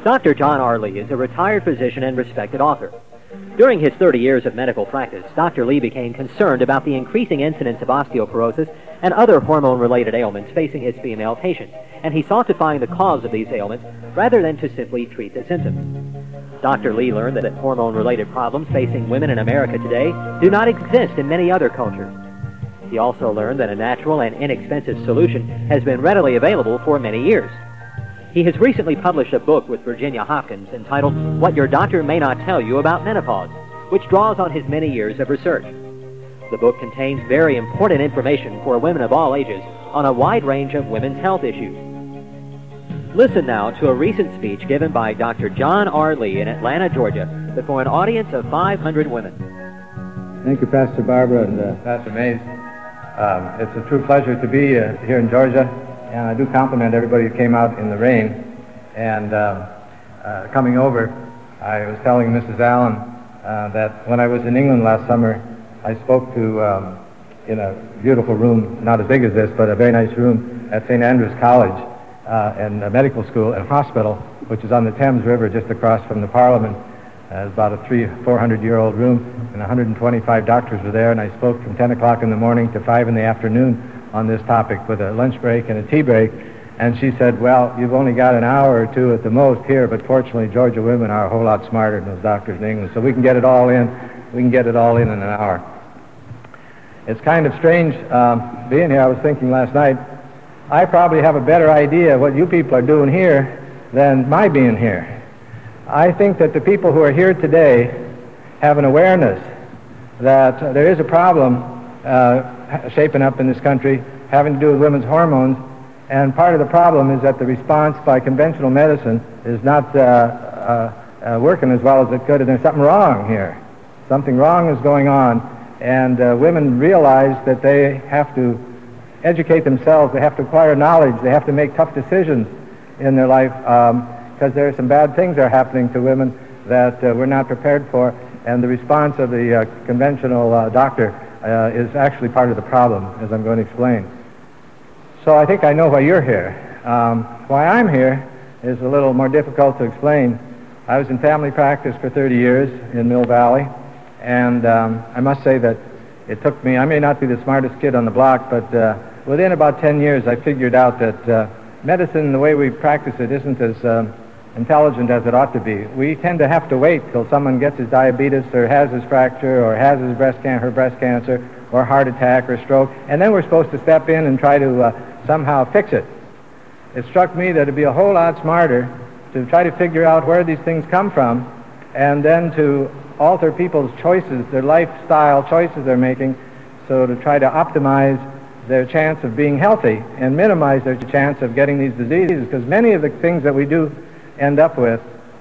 Dr. John R. Lee is a retired physician and respected author. During his 30 years of medical practice, Dr. Lee became concerned about the increasing incidence of osteoporosis and other hormone-related ailments facing his female patients, and he sought to find the cause of these ailments rather than to simply treat the symptoms. Dr. Lee learned that hormone-related problems facing women in America today do not exist in many other cultures. He also learned that a natural and inexpensive solution has been readily available for many years. He has recently published a book with Virginia Hopkins entitled What Your Doctor May Not Tell You About Menopause, which draws on his many years of research. The book contains very important information for women of all ages on a wide range of women's health issues. Listen now to a recent speech given by Dr. John R. Lee in Atlanta, Georgia, before an audience of 500 women. Thank you, Pastor Barbara and Pastor Mays. It's a true pleasure to be here in Georgia. And I do compliment everybody who came out in the rain. And coming over, I was telling Mrs. Allen that when I was in England last summer, I spoke to, in a beautiful room, not as big as this, but a very nice room at St. Andrew's College and a medical school and hospital, which is on the Thames River just across from the Parliament. It's about a 400-year-old room, and 125 doctors were there, and I spoke from 10 o'clock in the morning to 5 in the afternoon on this topic with a lunch break and a tea break. And she said, well, you've only got an hour or two at the most here, but fortunately Georgia women are a whole lot smarter than those doctors in England, so we can get it all in. We can get it all in an hour. It's kind of strange being here. I was thinking last night, I probably have a better idea of what you people are doing here than my being here. I think that the people who are here today have an awareness that there is a problem shaping up in this country having to do with women's hormones, and part of the problem is that the response by conventional medicine is not working as well as it could, and there's something wrong here. Something wrong is going on, and women realize that they have to educate themselves, they have to acquire knowledge, they have to make tough decisions in their life, because there are some bad things that are happening to women that we're not prepared for, and the response of the conventional doctor is actually part of the problem, as I'm going to explain. So I think I know why you're here. Why I'm here is a little more difficult to explain. I was in family practice for 30 years in Mill Valley, and I must say that it took me, I may not be the smartest kid on the block, but within about 10 years I figured out that medicine, the way we practice it, isn't as intelligent as it ought to be. We tend to have to wait till someone gets his diabetes or has his fracture or has his her breast cancer or heart attack or stroke, and then we're supposed to step in and try to somehow fix it. It struck me that it'd be a whole lot smarter to try to figure out where these things come from and then to alter people's choices, their lifestyle choices they're making, so to try to optimize their chance of being healthy and minimize their chance of getting these diseases, because many of the things that we do end up with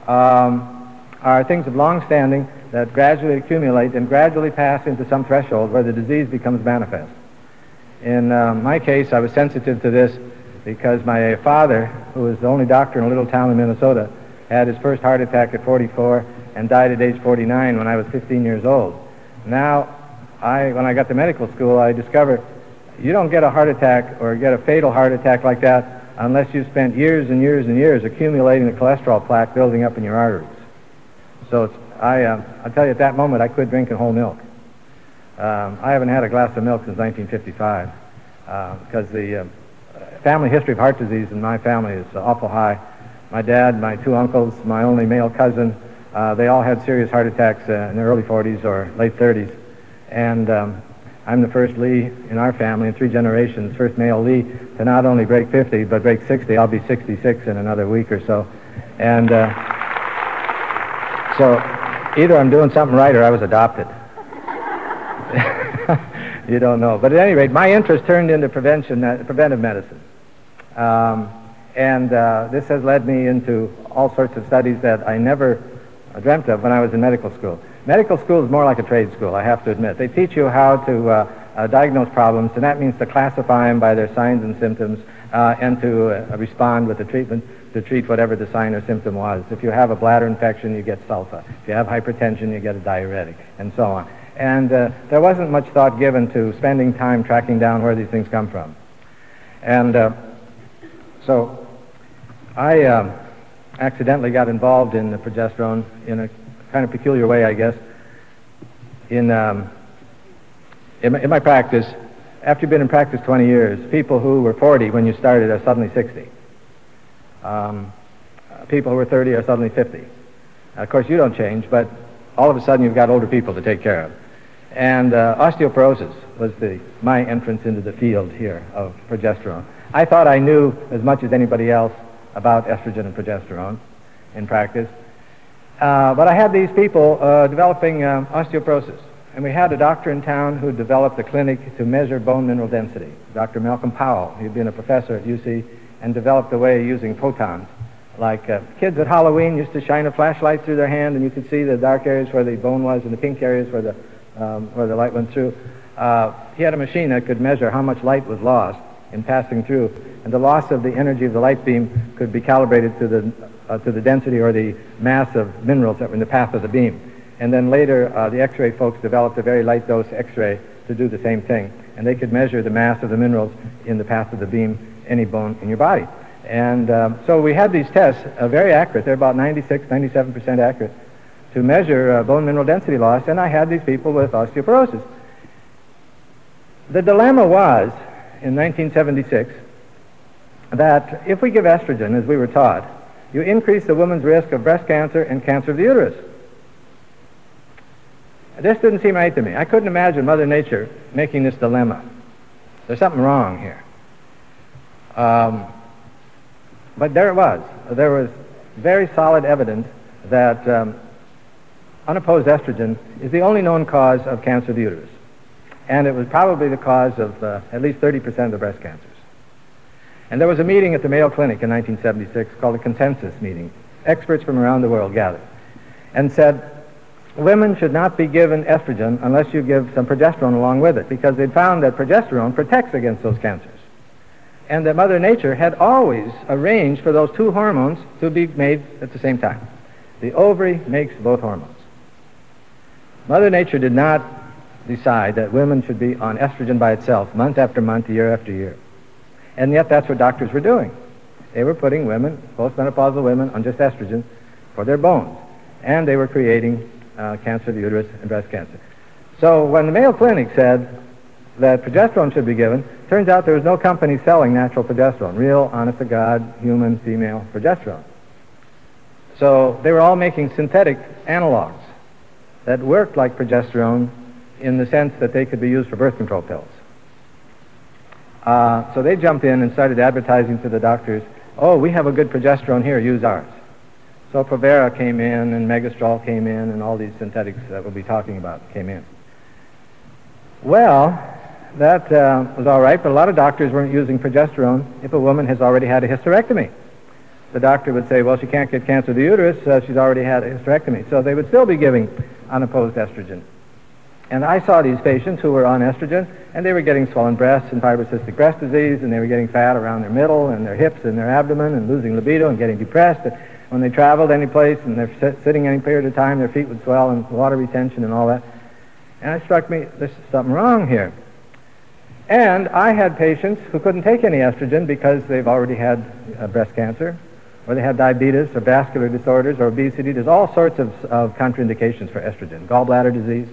are things of long standing that gradually accumulate and gradually pass into some threshold where the disease becomes manifest. In my case, I was sensitive to this because my father, who was the only doctor in a little town in Minnesota, had his first heart attack at 44 and died at age 49 when I was 15 years old. Now, when I got to medical school, I discovered you don't get a heart attack or get a fatal heart attack like that unless you spent years and years and years accumulating the cholesterol plaque building up in your arteries. So I'll tell you, at that moment, I quit drinking whole milk. I haven't had a glass of milk since 1955 because the family history of heart disease in my family is awful high. My dad, my two uncles, my only male cousin, they all had serious heart attacks in their early 40s or late 30s. And I'm the first Lee in our family in 3 generations, first male Lee to not only break 50, but break 60. I'll be 66 in another week or so. And so either I'm doing something right or I was adopted. You don't know. But at any rate, my interest turned into preventive medicine. And this has led me into all sorts of studies that I never dreamt of when I was in medical school. Medical school is more like a trade school, I have to admit. They teach you how to diagnose problems, and that means to classify them by their signs and symptoms and to respond with a treatment to treat whatever the sign or symptom was. If you have a bladder infection, you get sulfa. If you have hypertension, you get a diuretic, and so on. And there wasn't much thought given to spending time tracking down where these things come from. And so I accidentally got involved in the progesterone in a kind of peculiar way, I guess. In my practice, after you've been in practice 20 years, people who were 40 when you started are suddenly 60. People who were 30 are suddenly 50. Of course, you don't change, but all of a sudden you've got older people to take care of. And osteoporosis was my entrance into the field here of progesterone. I thought I knew as much as anybody else about estrogen and progesterone in practice. But I had these people developing osteoporosis. And we had a doctor in town who developed a clinic to measure bone mineral density, Dr. Malcolm Powell. He'd been a professor at UC and developed a way of using photons. Like kids at Halloween used to shine a flashlight through their hand, and you could see the dark areas where the bone was and the pink areas where the light went through. He had a machine that could measure how much light was lost in passing through, and the loss of the energy of the light beam could be calibrated to the density or the mass of minerals that were in the path of the beam. And then later, the X-ray folks developed a very light dose X-ray to do the same thing, and they could measure the mass of the minerals in the path of the beam, any bone in your body. And so we had these tests, very accurate. They're about 96, 97% accurate, to measure bone mineral density loss, and I had these people with osteoporosis. The dilemma was, in 1976, that if we give estrogen, as we were taught, you increase the woman's risk of breast cancer and cancer of the uterus. This didn't seem right to me. I couldn't imagine Mother Nature making this dilemma. There's something wrong here. But there it was. There was very solid evidence that unopposed estrogen is the only known cause of cancer of the uterus. And it was probably the cause of at least 30% of the breast cancers. And there was a meeting at the Mayo Clinic in 1976 called a consensus meeting. Experts from around the world gathered and said, women should not be given estrogen unless you give some progesterone along with it, because they'd found that progesterone protects against those cancers. And that Mother Nature had always arranged for those two hormones to be made at the same time. The ovary makes both hormones. Mother Nature did not decide that women should be on estrogen by itself, month after month, year after year. And yet that's what doctors were doing. They were putting women, postmenopausal women, on just estrogen for their bones. And they were creating cancer of the uterus and breast cancer. So when the Mayo Clinic said that progesterone should be given, turns out there was no company selling natural progesterone, real, honest-to-God, human, female progesterone. So they were all making synthetic analogs that worked like progesterone in the sense that they could be used for birth control pills. So they jumped in and started advertising to the doctors, oh, we have a good progesterone here, use ours. So Provera came in, and Megastrol came in, and all these synthetics that we'll be talking about came in. Well, that was all right, but a lot of doctors weren't using progesterone if a woman has already had a hysterectomy. The doctor would say, well, she can't get cancer of the uterus, she's already had a hysterectomy. So they would still be giving unopposed estrogen. And I saw these patients who were on estrogen, and they were getting swollen breasts and fibrocystic breast disease, and they were getting fat around their middle and their hips and their abdomen and losing libido and getting depressed. And when they traveled any place and they're sitting any period of time, their feet would swell and water retention and all that. And it struck me, there's something wrong here. And I had patients who couldn't take any estrogen because they've already had breast cancer, or they had diabetes or vascular disorders or obesity. There's all sorts of contraindications for estrogen. Gallbladder disease,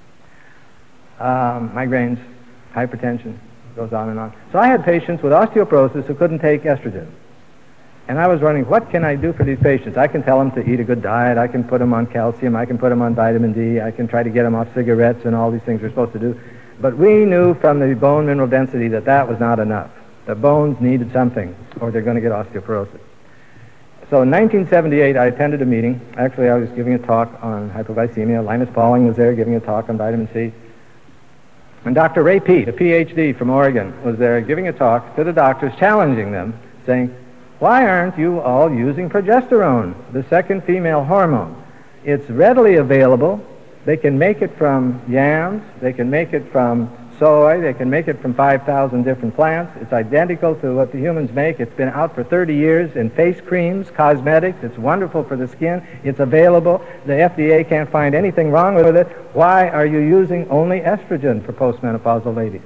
migraines, hypertension, goes on and on. So I had patients with osteoporosis who couldn't take estrogen. And I was wondering, what can I do for these patients? I can tell them to eat a good diet. I can put them on calcium. I can put them on vitamin D. I can try to get them off cigarettes and all these things we're supposed to do. But we knew from the bone mineral density that that was not enough. The bones needed something, or they're going to get osteoporosis. So in 1978, I attended a meeting. Actually, I was giving a talk on hypoglycemia. Linus Pauling was there giving a talk on vitamin C. And Dr. Ray Peat, a PhD from Oregon, was there giving a talk to the doctors, challenging them, saying, why aren't you all using progesterone, the second female hormone? It's readily available. They can make it from yams. They can make it from soy. They can make it from 5,000 different plants. It's identical to what the humans make. It's been out for 30 years in face creams, cosmetics. It's wonderful for the skin. It's available. The FDA can't find anything wrong with it. Why are you using only estrogen for postmenopausal ladies?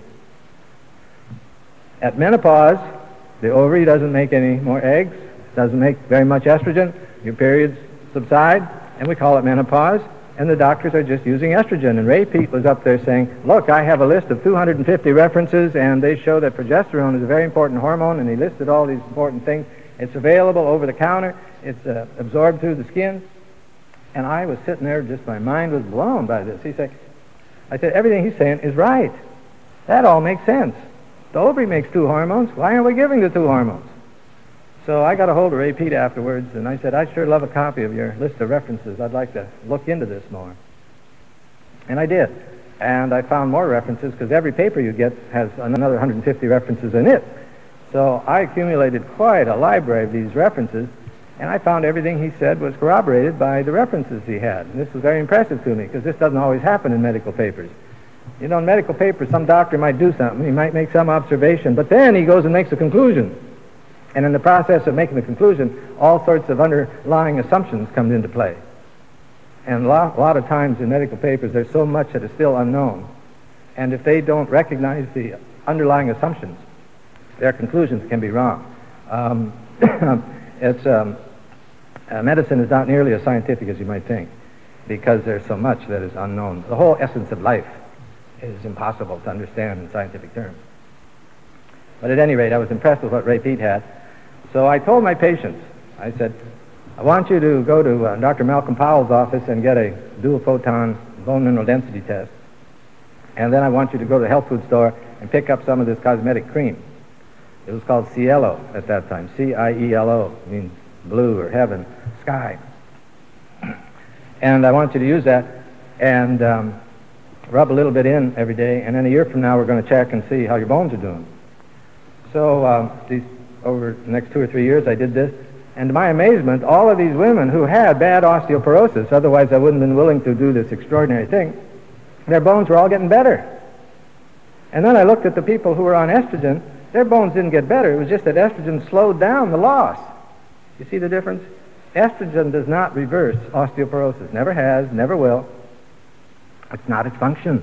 At menopause, the ovary doesn't make any more eggs, doesn't make very much estrogen. your periods subside, and we call it menopause, and the doctors are just using estrogen. And Ray Peat was up there saying, look, I have a list of 250 references, and they show that progesterone is a very important hormone, and he listed all these important things. It's available over the counter. It's absorbed through the skin. And I was sitting there, just my mind was blown by this. I said, everything he's saying is right. That all makes sense. The ovary makes 2 hormones. Why aren't we giving the 2 hormones? So I got a hold of Ray Peat afterwards, and I said, I'd sure love a copy of your list of references. I'd like to look into this more. And I did. And I found more references, because every paper you get has another 150 references in it. So I accumulated quite a library of these references, and I found everything he said was corroborated by the references he had. And this was very impressive to me, because this doesn't always happen in medical papers. You know, in medical papers, some doctor might do something, he might make some observation, but then he goes and makes a conclusion. And in the process of making the conclusion, all sorts of underlying assumptions come into play. And a lot of times in medical papers, there's so much that is still unknown. And if they don't recognize the underlying assumptions, their conclusions can be wrong. Medicine is not nearly as scientific as you might think, because there's so much that is unknown. The whole essence of life is impossible to understand in scientific terms. But at any rate, I was impressed with what Ray Peat had. So I told my patients, I said, I want you to go to Dr. Malcolm Powell's office and get a dual photon bone mineral density test. And then I want you to go to the health food store and pick up some of this cosmetic cream. It was called Cielo at that time. C-I-E-L-O, means blue or heaven, sky. And I want you to use that and rub a little bit in every day, and then a year from now we're going to check and see how your bones are doing. So over the next 2 or 3 years I did this, and to my amazement, all of these women who had bad osteoporosis, otherwise I wouldn't have been willing to do this extraordinary thing, their bones were all getting better. And then I looked at the people who were on estrogen. Their bones didn't get better. It was just that estrogen slowed down the loss. You see the difference? Estrogen does not reverse osteoporosis. Never has, never will. It's not its function.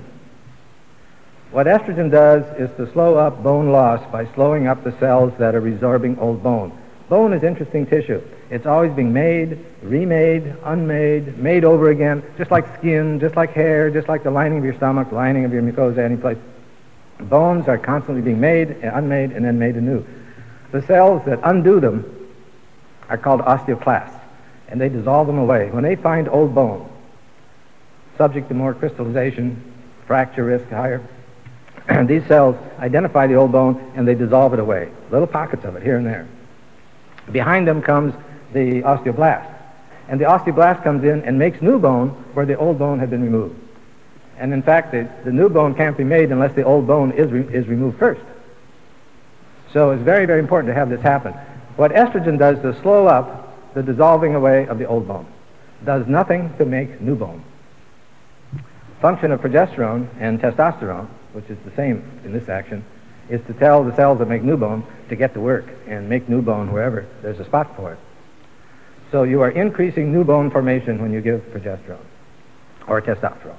What estrogen does is to slow up bone loss by slowing up the cells that are resorbing old bone. Bone is interesting tissue. It's always being made, remade, unmade, made over again, just like skin, just like hair, just like the lining of your stomach, lining of your mucosa, any place. Bones are constantly being made, unmade, and then made anew. The cells that undo them are called osteoclasts, and they dissolve them away. When they find old bone, subject to more crystallization, fracture risk higher, these cells identify the old bone and they dissolve it away, little pockets of it here and there. Behind them comes the osteoblast, and the osteoblast comes in and makes new bone where the old bone had been removed. And in fact, the new bone can't be made unless the old bone is removed first. So it's very, very important to have this happen. What estrogen does to slow up the dissolving away of the old bone. Does nothing to make new bone. Function of progesterone and testosterone, which is the same in this action, is to tell the cells that make new bone to get to work and make new bone wherever there's a spot for it. So you are increasing new bone formation when you give progesterone or testosterone.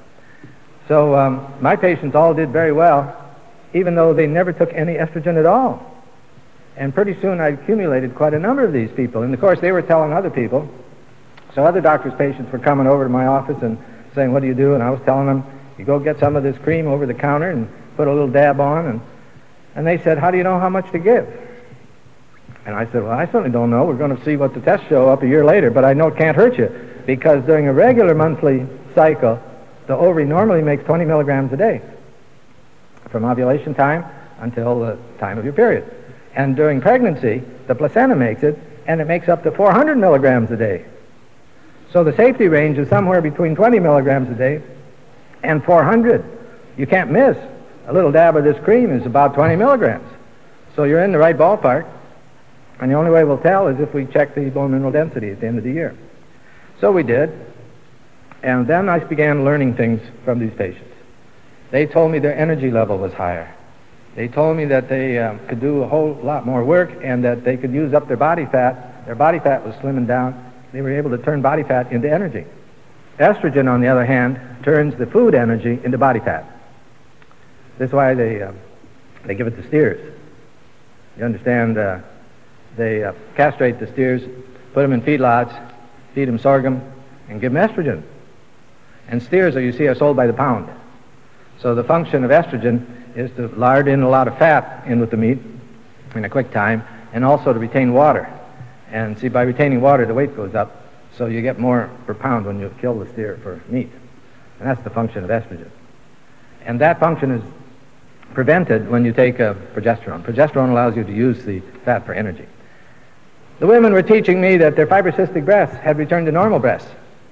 So my patients all did very well, even though they never took any estrogen at all. And pretty soon I accumulated quite a number of these people. And of course they were telling other people. So other doctors' patients were coming over to my office and saying, what do you do? And I was telling them, you go get some of this cream over the counter and put a little dab on. And they said, how do you know how much to give? And I said, well, I certainly don't know. We're going to see what the tests show up a year later, but I know it can't hurt you, because during a regular monthly cycle, the ovary normally makes 20 milligrams a day from ovulation time until the time of your period. And during pregnancy, the placenta makes it, and it makes up to 400 milligrams a day. So the safety range is somewhere between 20 milligrams a day and 400. You can't miss. A little dab of this cream is about 20 milligrams. So you're in the right ballpark, and the only way we'll tell is if we check the bone mineral density at the end of the year. So we did, and then I began learning things from these patients. They told me their energy level was higher. They told me that they could do a whole lot more work and that they could use up their body fat. Their body fat was slimming down. They were able to turn body fat into energy. Estrogen, on the other hand, turns the food energy into body fat. That's why they give it to steers. You understand, they castrate the steers, put them in feedlots, feed them sorghum, and give them estrogen. And steers, you see, are sold by the pound. So the function of estrogen is to lard in a lot of fat in with the meat in a quick time, and also to retain water. And see, by retaining water, the weight goes up, so you get more per pound when you kill the steer for meat. And that's the function of estrogen. And that function is prevented when you take progesterone. Progesterone allows you to use the fat for energy. The women were teaching me that their fibrocystic breasts had returned to normal breasts.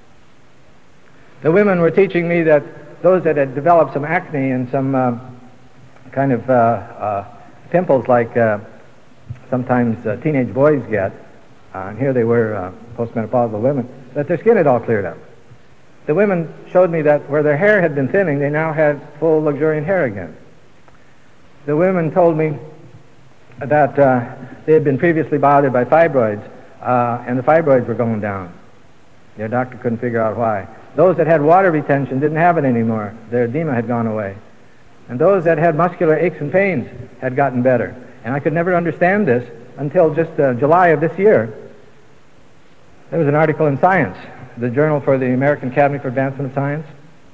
The women were teaching me that those that had developed some acne and some kind of pimples like sometimes teenage boys get, and here they were, postmenopausal women, that their skin had all cleared up. The women showed me that where their hair had been thinning, they now had full luxuriant hair again. The women told me that they had been previously bothered by fibroids, and the fibroids were going down. Their doctor couldn't figure out why. Those that had water retention didn't have it anymore. Their edema had gone away. And those that had muscular aches and pains had gotten better. And I could never understand this until just July of this year. There was an article in Science, the journal for the American Academy for Advancement of Science.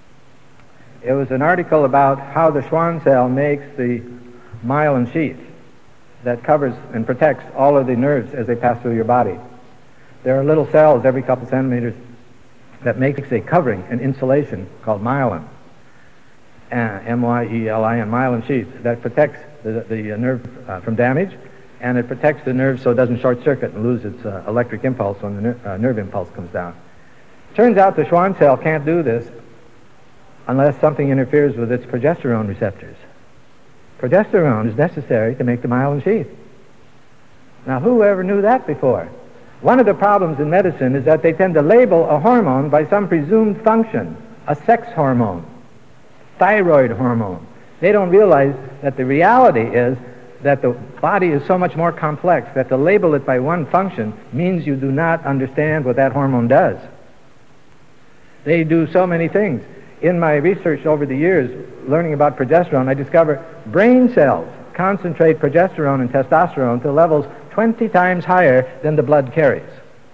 It was an article about how the Schwann cell makes the myelin sheath that covers and protects all of the nerves as they pass through your body. There are little cells every couple centimeters that makes a covering, an insulation called myelin, M-Y-E-L-I-N, myelin sheath, that protects the nerve from damage, and it protects the nerve so it doesn't short circuit and lose its electric impulse when the nerve impulse comes down. Turns out the Schwann cell can't do this unless something interferes with its progesterone receptors. Progesterone is necessary to make the myelin sheath. Now, who ever knew that before? One of the problems in medicine is that they tend to label a hormone by some presumed function, a sex hormone, thyroid hormone. They don't realize that the reality is that the body is so much more complex that to label it by one function means you do not understand what that hormone does. They do so many things. In my research over the years, learning about progesterone, I discovered brain cells concentrate progesterone and testosterone to levels 20 times higher than the blood carries.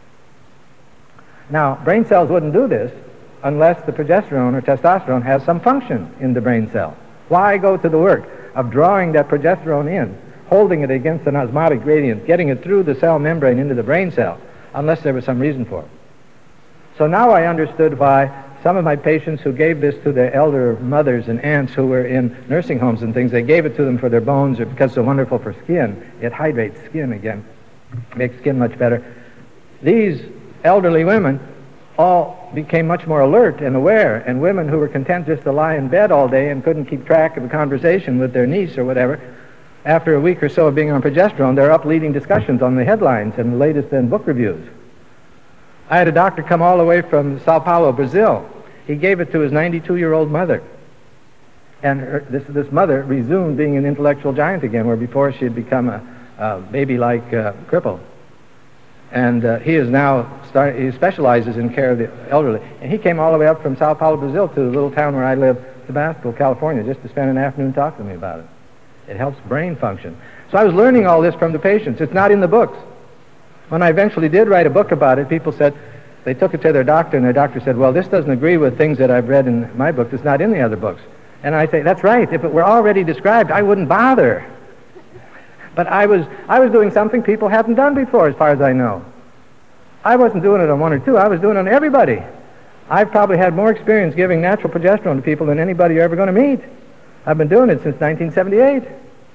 Now, brain cells wouldn't do this unless the progesterone or testosterone has some function in the brain cell. Why go to the work of drawing that progesterone in, holding it against an osmotic gradient, getting it through the cell membrane into the brain cell, unless there was some reason for it? So now I understood why some of my patients who gave this to their elder mothers and aunts who were in nursing homes and things, they gave it to them for their bones or because it's so wonderful for skin. It hydrates skin again, makes skin much better. These elderly women all became much more alert and aware, and women who were content just to lie in bed all day and couldn't keep track of a conversation with their niece or whatever, after a week or so of being on progesterone, they're up leading discussions on the headlines and the latest in book reviews. I had a doctor come all the way from Sao Paulo, Brazil. He gave it to his 92-year-old mother. And this mother resumed being an intellectual giant again, where before she had become a baby-like cripple. And he is now he specializes in care of the elderly. And he came all the way up from Sao Paulo, Brazil, to the little town where I live, Sebastopol, California, just to spend an afternoon talking to me about it. It helps brain function. So I was learning all this from the patients. It's not in the books. When I eventually did write a book about it, people said, they took it to their doctor, and their doctor said, well, this doesn't agree with things that I've read in my book. It's not in the other books. And I say, that's right. If it were already described, I wouldn't bother. But I was doing something people hadn't done before, as far as I know. I wasn't doing it on one or two. I was doing it on everybody. I've probably had more experience giving natural progesterone to people than anybody you're ever going to meet. I've been doing it since 1978.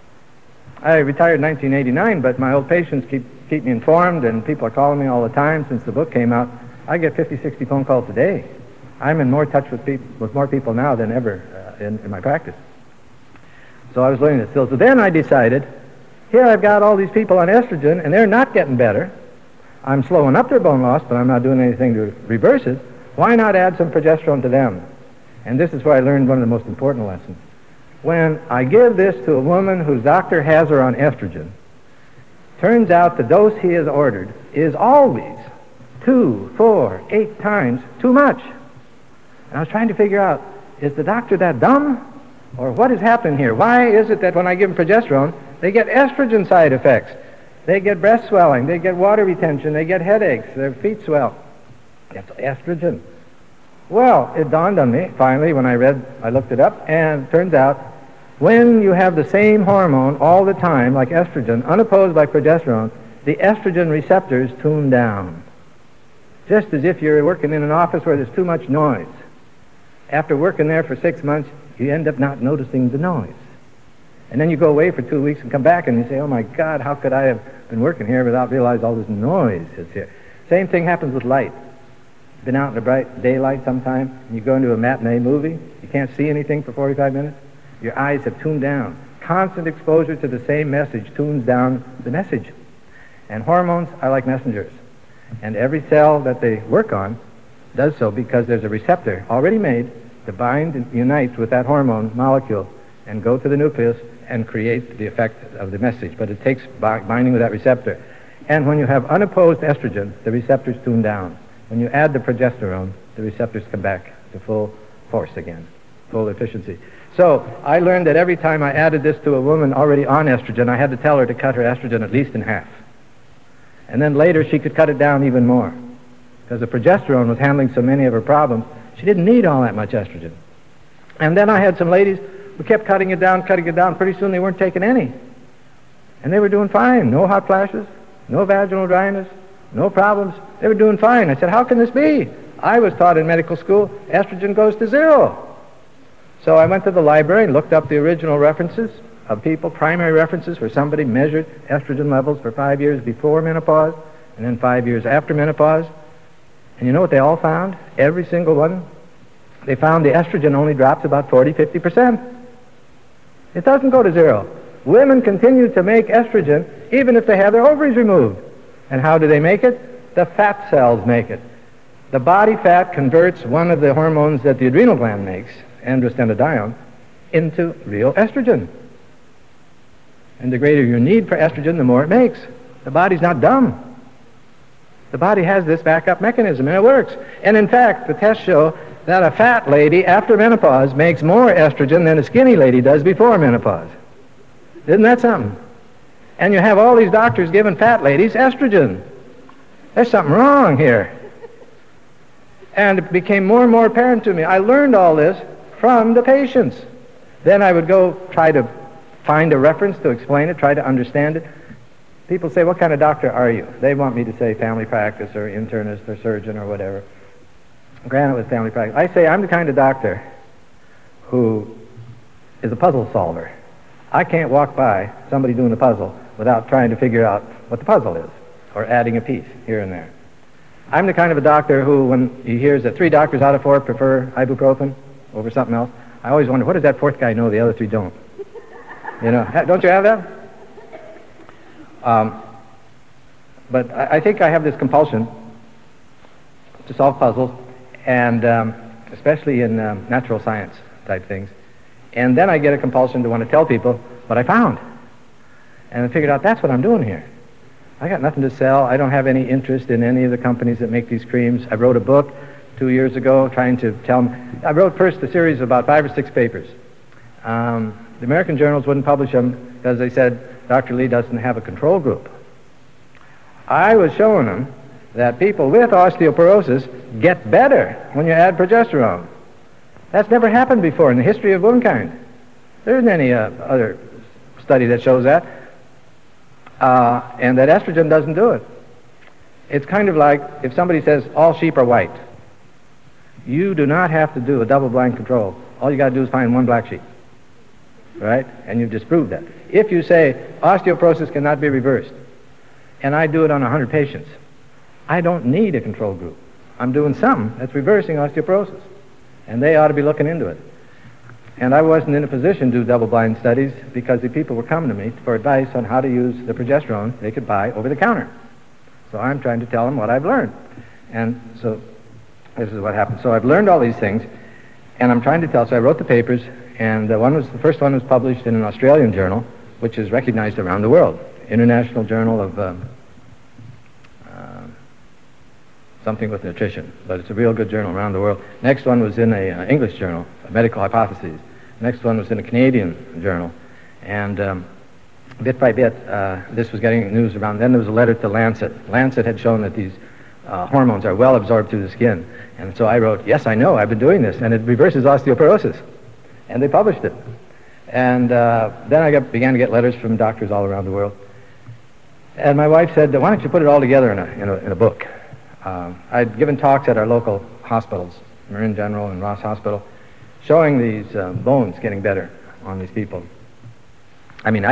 I retired in 1989, but my old patients keep me informed, and people are calling me all the time since the book came out. I get 50, 60 phone calls a day. I'm in more touch with more people now than ever in my practice. So I was learning this still. So then I decided, here I've got all these people on estrogen, and they're not getting better. I'm slowing up their bone loss, but I'm not doing anything to reverse it. Why not add some progesterone to them? And this is where I learned one of the most important lessons. When I give this to a woman whose doctor has her on estrogen, turns out the dose he has ordered is always 2, 4, 8 times too much. And I was trying to figure out, is the doctor that dumb? Or what is happening here? Why is it that when I give them progesterone, they get estrogen side effects? They get breast swelling, they get water retention, they get headaches, their feet swell. That's estrogen. Well, it dawned on me, finally, when I looked it up, and it turns out when you have the same hormone all the time, like estrogen, unopposed by progesterone, the estrogen receptors tune down. Just as if you're working in an office where there's too much noise. After working there for 6 months, you end up not noticing the noise. And then you go away for 2 weeks and come back and you say, oh my God, how could I have been working here without realizing all this noise is here? Same thing happens with light. Been out in the bright daylight sometime, and you go into a matinee movie, you can't see anything for 45 minutes, your eyes have tuned down. Constant exposure to the same message tunes down the message. And hormones are like messengers. And every cell that they work on does so because there's a receptor already made to bind and unite with that hormone molecule and go to the nucleus and create the effect of the message. But it takes binding with that receptor. And when you have unopposed estrogen, the receptors tune down. When you add the progesterone, the receptors come back to full force again, full efficiency. So I learned that every time I added this to a woman already on estrogen, I had to tell her to cut her estrogen at least in half. And then later she could cut it down even more. Because the progesterone was handling so many of her problems, she didn't need all that much estrogen. And then I had some ladies who kept cutting it down. Pretty soon they weren't taking any. And they were doing fine. No hot flashes, no vaginal dryness, no problems. They were doing fine. I said, how can this be? I was taught in medical school, estrogen goes to 0. So I went to the library and looked up the original references of people, primary references where somebody measured estrogen levels for 5 years before menopause and then 5 years after menopause. And you know what they all found? Every single one? They found the estrogen only drops about 40-50%. It doesn't go to 0. Women continue to make estrogen even if they have their ovaries removed. And how do they make it? The fat cells make it. The body fat converts one of the hormones that the adrenal gland makes, androstenedione, into real estrogen. And the greater your need for estrogen, the more it makes. The body's not dumb. The body has this backup mechanism, and it works. And in fact, the tests show that a fat lady after menopause makes more estrogen than a skinny lady does before menopause. Isn't that something? And you have all these doctors giving fat ladies estrogen. There's something wrong here. And it became more and more apparent to me. I learned all this from the patients. Then I would go try to find a reference to explain it, try to understand it. People say, what kind of doctor are you? They want me to say family practice or internist or surgeon or whatever. Granted, it was family practice. I say I'm the kind of doctor who is a puzzle solver. I can't walk by somebody doing a puzzle without trying to figure out what the puzzle is or adding a piece here and there. I'm the kind of a doctor who, when he hears that 3 doctors out of 4 prefer ibuprofen over something else, I always wonder, what does that 4th guy know the other 3 don't? You know, don't you have that? But I think I have this compulsion to solve puzzles, and especially in natural science type things. And then I get a compulsion to want to tell people what I found. And I figured out that's what I'm doing here. I got nothing to sell. I don't have any interest in any of the companies that make these creams. I wrote a book 2 years ago trying to tell them. I wrote first a series of about 5 or 6 papers. The American journals wouldn't publish them because they said Dr. Lee doesn't have a control group. I was showing them that people with osteoporosis get better when you add progesterone. That's never happened before in the history of womankind. There isn't any other study that shows that. And that estrogen doesn't do it. It's kind of like if somebody says all sheep are white. You do not have to do a double-blind control. All you got to do is find one black sheep. Right? And you've disproved that. If you say osteoporosis cannot be reversed, and I do it on 100 patients, I don't need a control group. I'm doing something that's reversing osteoporosis. And they ought to be looking into it. And I wasn't in a position to do double-blind studies because the people were coming to me for advice on how to use the progesterone they could buy over the counter. So I'm trying to tell them what I've learned. And so this is what happened. So I've learned all these things, and I'm trying to tell. So I wrote the papers, and the first one was published in an Australian journal, which is recognized around the world, International Journal of something with nutrition, but it's a real good journal around the world. Next one was in an English journal, Medical Hypotheses. Next one was in a Canadian journal, and bit by bit, this was getting news around. Then there was a letter to Lancet. Lancet had shown that these hormones are well absorbed through the skin. And so I wrote, yes, I know, I've been doing this, and it reverses osteoporosis. And they published it. And then I began to get letters from doctors all around the world. And my wife said, why don't you put it all together in a book? I'd given talks at our local hospitals, Marin General and Ross Hospital, showing these bones getting better on these people. I mean,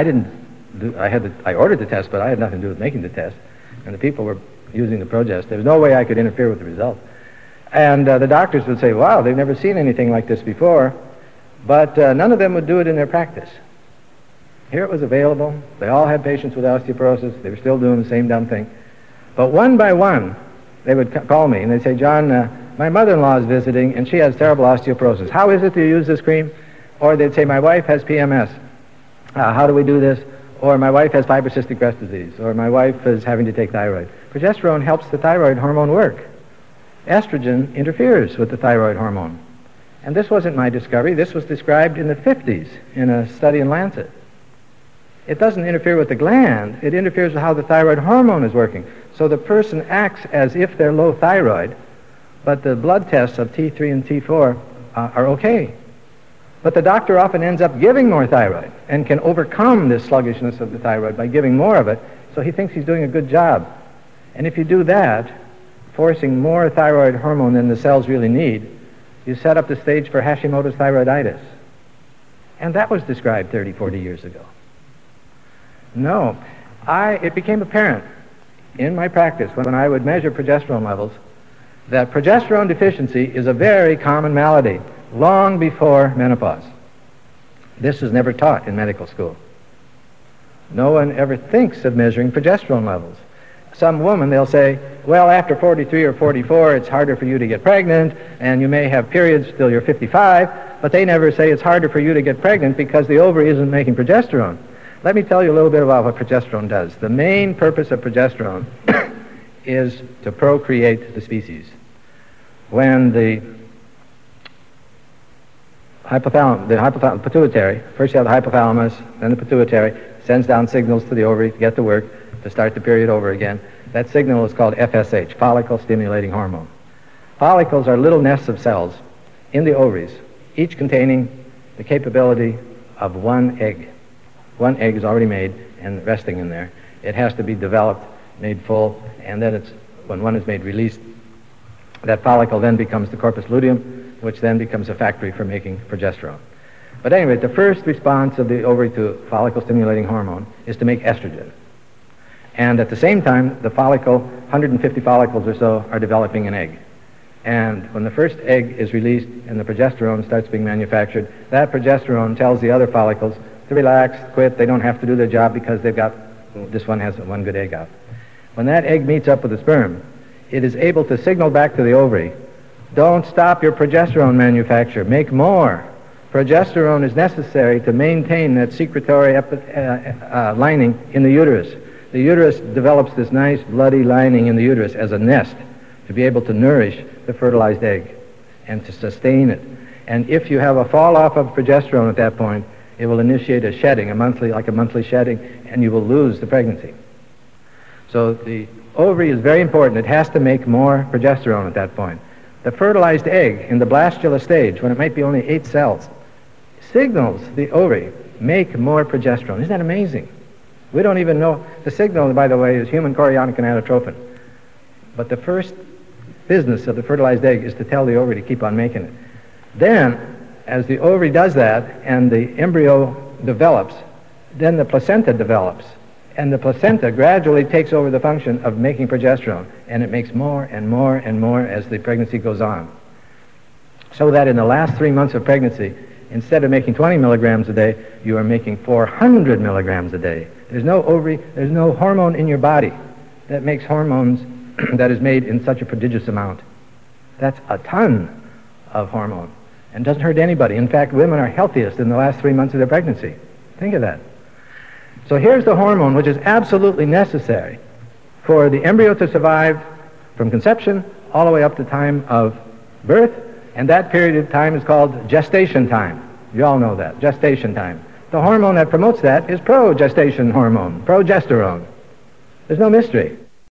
I ordered the test, but I had nothing to do with making the test. And the people were using the Progest. There was no way I could interfere with the result. And the doctors would say, wow, they've never seen anything like this before. But none of them would do it in their practice. Here it was available. They all had patients with osteoporosis. They were still doing the same dumb thing. But one by one, they would call me and they'd say, John, my mother-in-law is visiting and she has terrible osteoporosis. How is it that you use this cream? Or they'd say, my wife has PMS. How do we do this? Or my wife has fibrocystic breast disease. Or my wife is having to take thyroid. Progesterone helps the thyroid hormone work. Estrogen interferes with the thyroid hormone. And this wasn't my discovery. This was described in the 50s in a study in Lancet. It doesn't interfere with the gland. It interferes with how the thyroid hormone is working. So the person acts as if they're low thyroid, but the blood tests of T3 and T4 are okay. But the doctor often ends up giving more thyroid and can overcome this sluggishness of the thyroid by giving more of it, so he thinks he's doing a good job. And if you do that, forcing more thyroid hormone than the cells really need, you set up the stage for Hashimoto's thyroiditis. And that was described 30, 40 years ago. No, it became apparent in my practice when I would measure progesterone levels that progesterone deficiency is a very common malady long before menopause. This is never taught in medical school. No one ever thinks of measuring progesterone levels. Some woman, they'll say, well, after 43 or 44, it's harder for you to get pregnant, and you may have periods till you're 55, but they never say it's harder for you to get pregnant because the ovary isn't making progesterone. Let me tell you a little bit about what progesterone does. The main purpose of progesterone is to procreate the species. When the pituitary, first you have the hypothalamus, then the pituitary, sends down signals to the ovary to get to work, to start the period over again. That signal is called FSH, follicle stimulating hormone. Follicles are little nests of cells in the ovaries, each containing the capability of one egg. One egg is already made and resting in there. It has to be developed, made full, and then when one is made released, that follicle then becomes the corpus luteum, which then becomes a factory for making progesterone. But anyway, the first response of the ovary to follicle stimulating hormone is to make estrogen. And at the same time, the follicle, 150 follicles or so, are developing an egg. And when the first egg is released and the progesterone starts being manufactured, that progesterone tells the other follicles to relax, quit. They don't have to do their job because this one has one good egg out. When that egg meets up with the sperm, it is able to signal back to the ovary, don't stop your progesterone manufacture, make more. Progesterone is necessary to maintain that secretory lining in the uterus. The uterus develops this nice bloody lining in the uterus as a nest to be able to nourish the fertilized egg and to sustain it. And if you have a fall off of progesterone at that point, it will initiate a shedding, like a monthly shedding, and you will lose the pregnancy. So the ovary is very important. It has to make more progesterone at that point. The fertilized egg in the blastula stage, when it might be only 8 cells, signals the ovary, make more progesterone. Isn't that amazing? We don't even know. The signal, by the way, is human chorionic gonadotropin. But the first business of the fertilized egg is to tell the ovary to keep on making it. Then, as the ovary does that and the embryo develops, then the placenta develops. And the placenta gradually takes over the function of making progesterone. And it makes more and more and more as the pregnancy goes on. So that in the last 3 months of pregnancy, instead of making 20 milligrams a day, you are making 400 milligrams a day. There's no ovary, there's no hormone in your body that makes hormones that is made in such a prodigious amount. That's a ton of hormone and doesn't hurt anybody. In fact, women are healthiest in the last 3 months of their pregnancy. Think of that. So here's the hormone which is absolutely necessary for the embryo to survive from conception all the way up to time of birth, and that period of time is called gestation time. You all know that, gestation time. The hormone that promotes that is progestation hormone, progesterone. There's no mystery.